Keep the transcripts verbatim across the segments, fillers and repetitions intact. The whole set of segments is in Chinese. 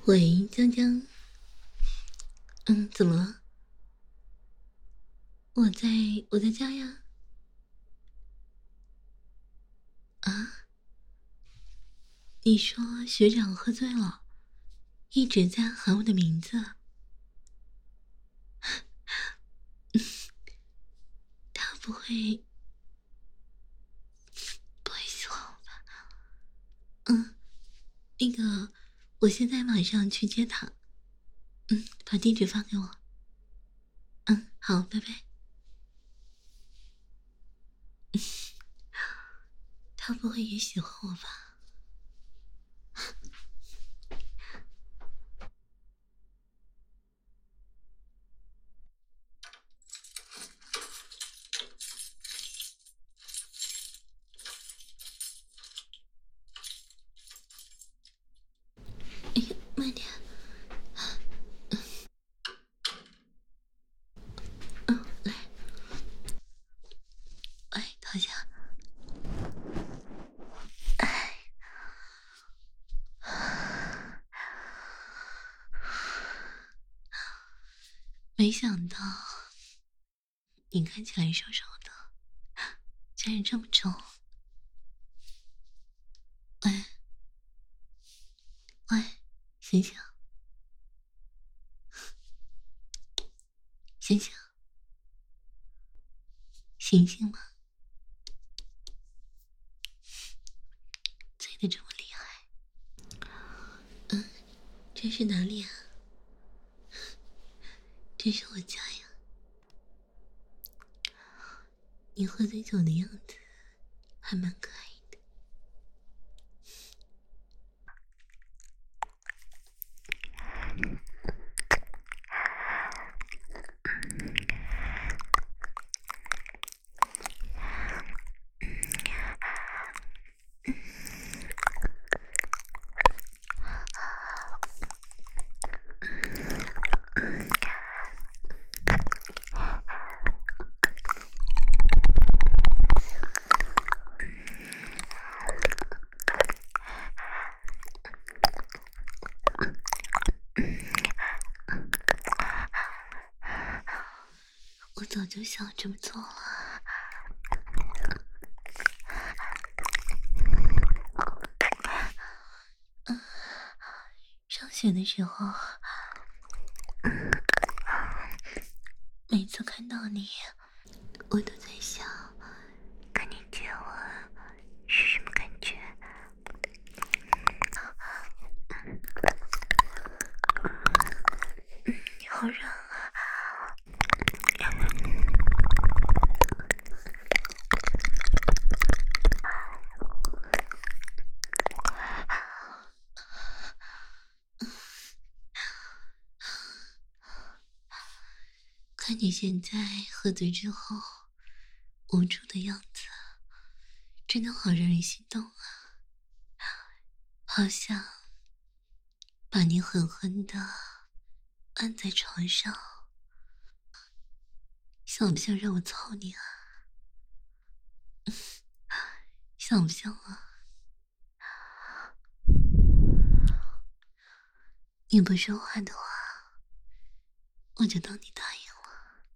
喂，江江。嗯，怎么了？我在我在家呀。啊？你说学长喝醉了，一直在喊我的名字。他不会不会喜欢我吧？嗯，那个，我现在马上去接他。嗯，把地址发给我。嗯，好，拜拜。他不会也喜欢我吧？哎呀，慢点。嗯，来，哎，躺下。哎，没想到你看起来瘦瘦的，竟然这么重。喂喂，醒醒醒醒醒醒嘛！醉得这么厉害。嗯，这是哪里啊？这是我家呀。你喝醉酒的样子还蛮可爱的。我早就想这么做了。嗯，上学的时候，每次看到你，我都在想，跟你接吻是什么感觉？你好软啊！看你现在喝醉之后无助的样子，真的好让人心动啊！好想把你狠狠的按在床上，想不想让我操你啊？想不想啊？你不说话的话，我就当你答应了。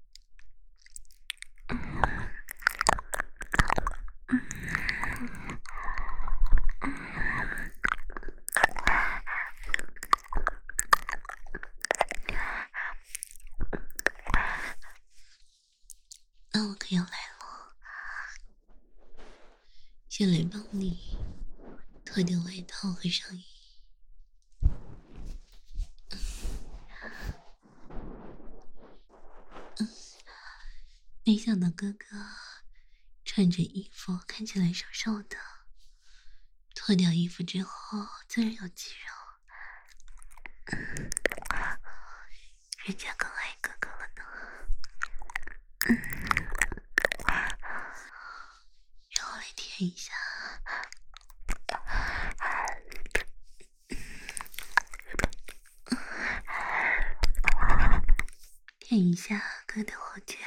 那我可要来了，先来帮你脱掉外套和上衣。没想到哥哥穿着衣服看起来瘦瘦的，脱掉衣服之后自然有肌肉，人家更爱哥哥了呢。让我来舔一下。舔一下哥的后颈，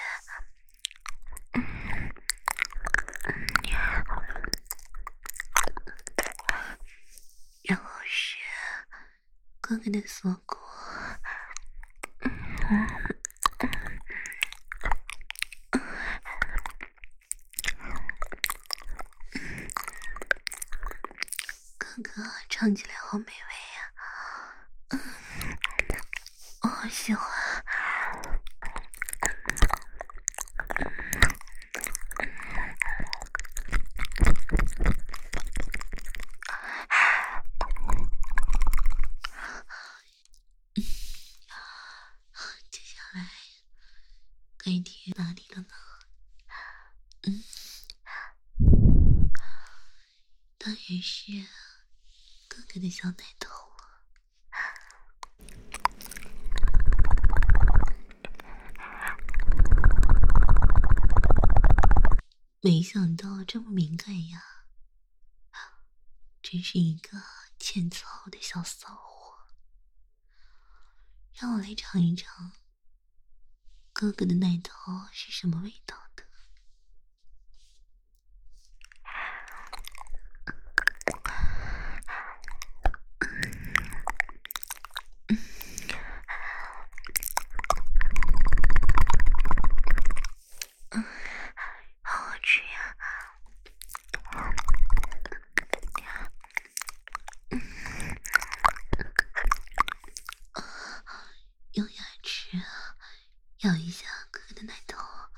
然后是哥哥的锁骨。哥哥唱起来好美味呀、啊！我好喜欢。接下来该贴哪里了呢？嗯，当然是哥哥的小奶头。没想到这么敏感呀，真是一个欠操的小骚货。让我来尝一尝哥哥的奶头是什么味道的。嗯，好好吃呀！用牙齿咬一下哥哥的奶头。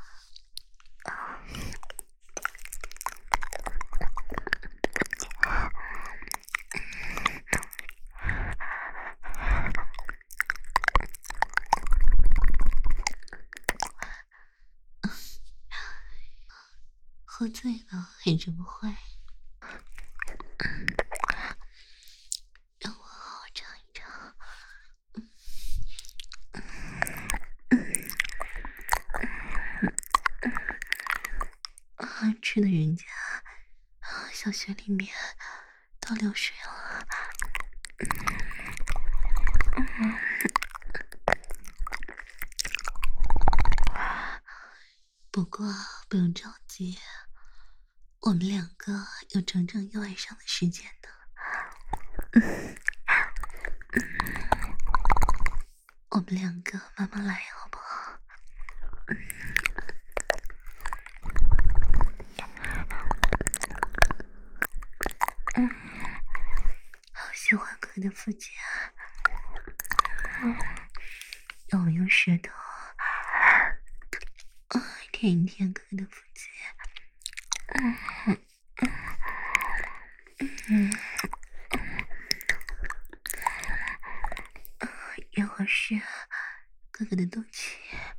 喝醉了还这么坏，让我好好尝一尝。啊，吃的人家小穴里面都流水了。嗯，不过不用着急，我们两个有整整一晚上的时间呢。我们两个慢慢来，好不好？嗯，好喜欢哥的腹肌啊！嗯，让我用舌头啊舔一舔哥的腹肌。嗯嗯嗯。然后是哥哥的肚脐。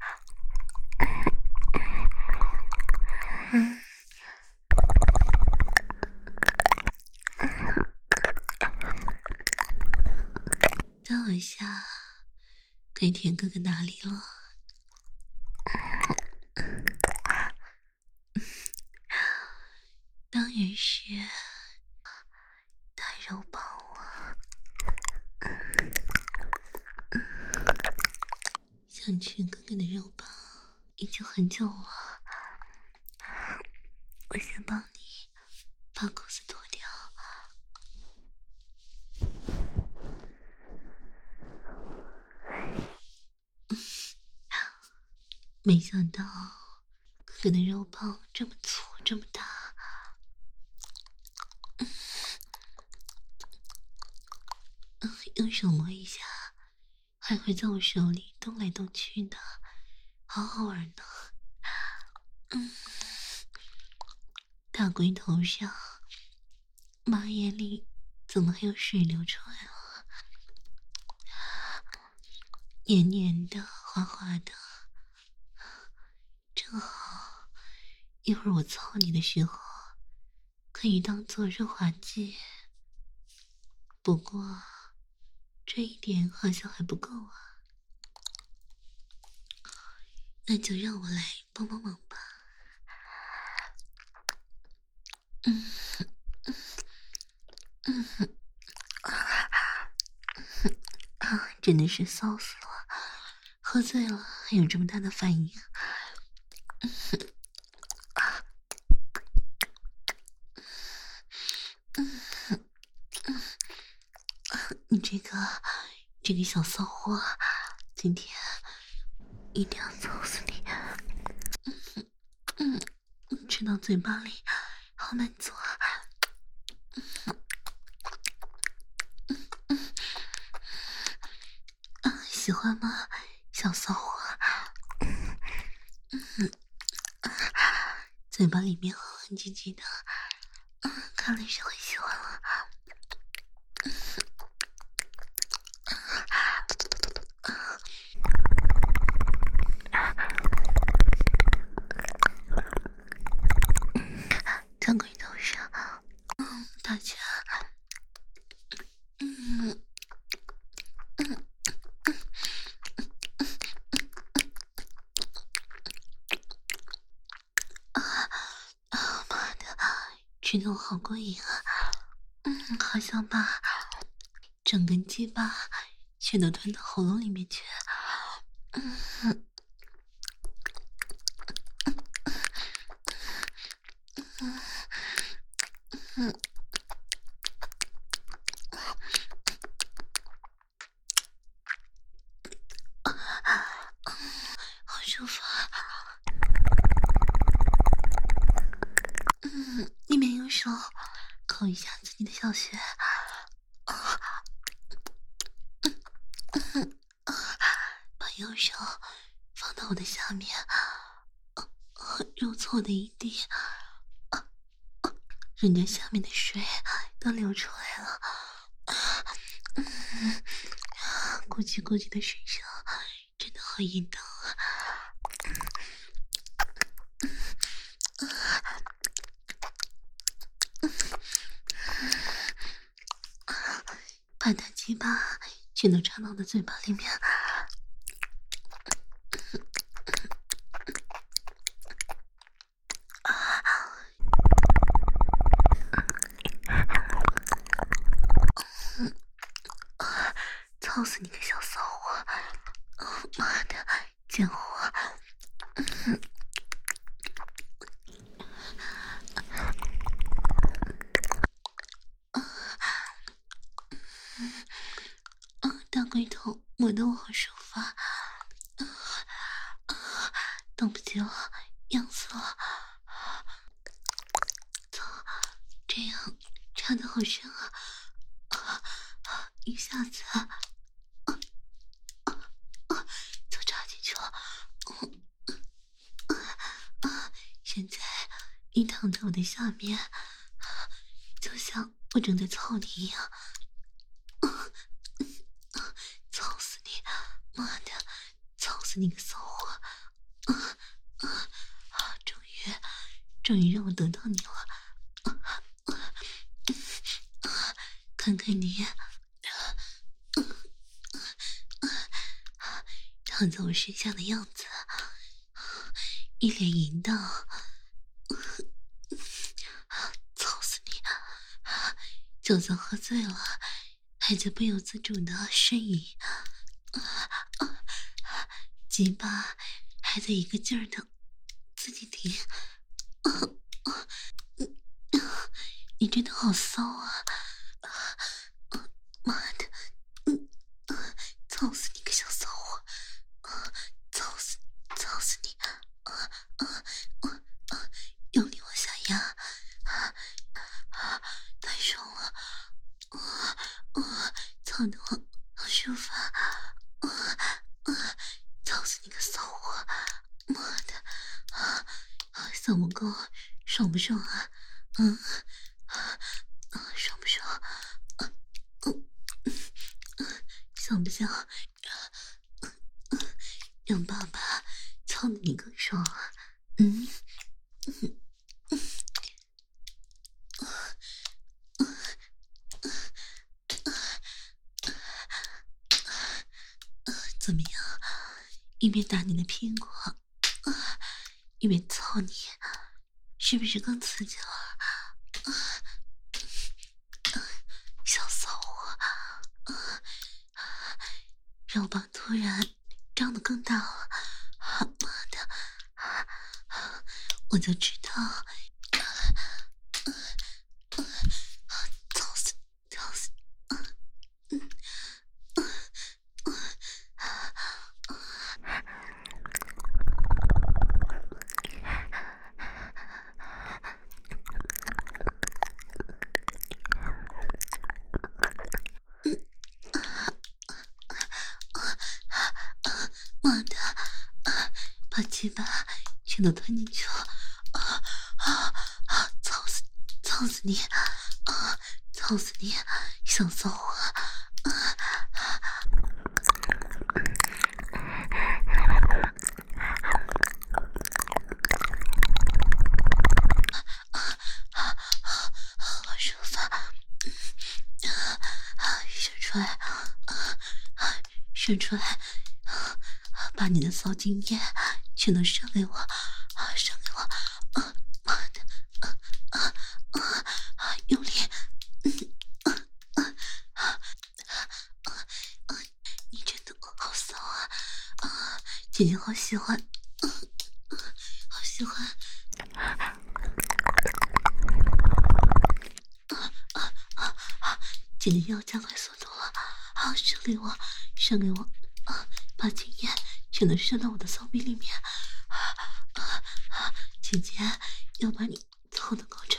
嗯。等我一下，该舔哥哥哪里了？当然是大肉棒啊！想吃哥哥的肉棒已经很久了，我先帮你把裤子脱掉。没想到哥哥的肉棒这么粗这么大。嗯，用手摸一下，还会在我手里动来动去的，好好玩呢。嗯，大龟头上，马眼里怎么还有水流出来了？黏黏的，滑滑的，正好一会儿我操你的时候可以当做润滑剂。不过这一点好像还不够啊，那就让我来帮帮忙吧。嗯嗯嗯啊，真的是骚死了！喝醉了还有这么大的反应。嗯啊嗯嗯啊，你这个这个小骚货，今天一定要揍死你！嗯嗯，吃到嘴巴里，好满足啊！嗯嗯嗯啊，喜欢吗，小骚货？嗯嗯啊，嘴巴里面哼哼唧唧的，嗯，看来是很喜欢了。张鬼头上，嗯，大家，嗯嗯。啊啊妈的，吃的我好过瘾啊！嗯，好想把整根鸡巴全都吞到喉咙里面去。嗯嗯嗯，好舒服啊！嗯，一边用手抠一下自己的小穴。把右手放到我的下面，揉搓我的一地，人家下面的水都流出来了。嗯，咕叽咕叽的水声真的好淫荡啊！把大鸡巴全都插到我的嘴巴里面。操死你个小骚货！哦妈的，贱货！嗯啊，大龟头摸得我好舒服啊！啊，等不及了，痒死了！操，这样插的好深啊！啊，一下子啊啊，就插进去了。啊，现在你躺在我的下面，就像我正在操你一样。操死你！妈的，操死你个骚货！啊啊啊！终于，终于让我得到你了！啊啊啊！看看你，躺在我身下的样子，一脸淫荡，操死你！就算喝醉了，还在不由自主的呻吟，鸡巴还在一个劲儿的自己停。你真的好骚啊！妈的，嗯，操死你个小骚货！操死，操死你！啊啊啊啊！用力往下压，啊啊！太爽了！啊啊！操的我好舒服啊！啊啊！操死你个骚货！妈的！啊啊！嗓门沟爽不爽啊？嗯啊啊！爽不爽？啊嗯嗯，想不想让爸爸操的你更爽啊？嗯嗯嗯怎么样？一边打你的屁股，啊，一边操你，是不是更刺激了？啊，小骚货，啊，肉棒突然张得更大了，啊妈的，啊啊我就知道，啊啊操死，操死！啊嗯啊鸡巴全都吞进去了，啊啊啊！操死操死你！啊，操死你！想骚我？啊啊！好舒服，射出来，射出来，把你的骚经验全都射给我，射给我，妈的，用力，你真的好骚啊！姐姐好喜欢，好喜欢。姐姐要加快速度了，好，射给我，射给我，啊，把经验全都射到我的骚逼里面，啊啊啊！姐姐要把你操的高潮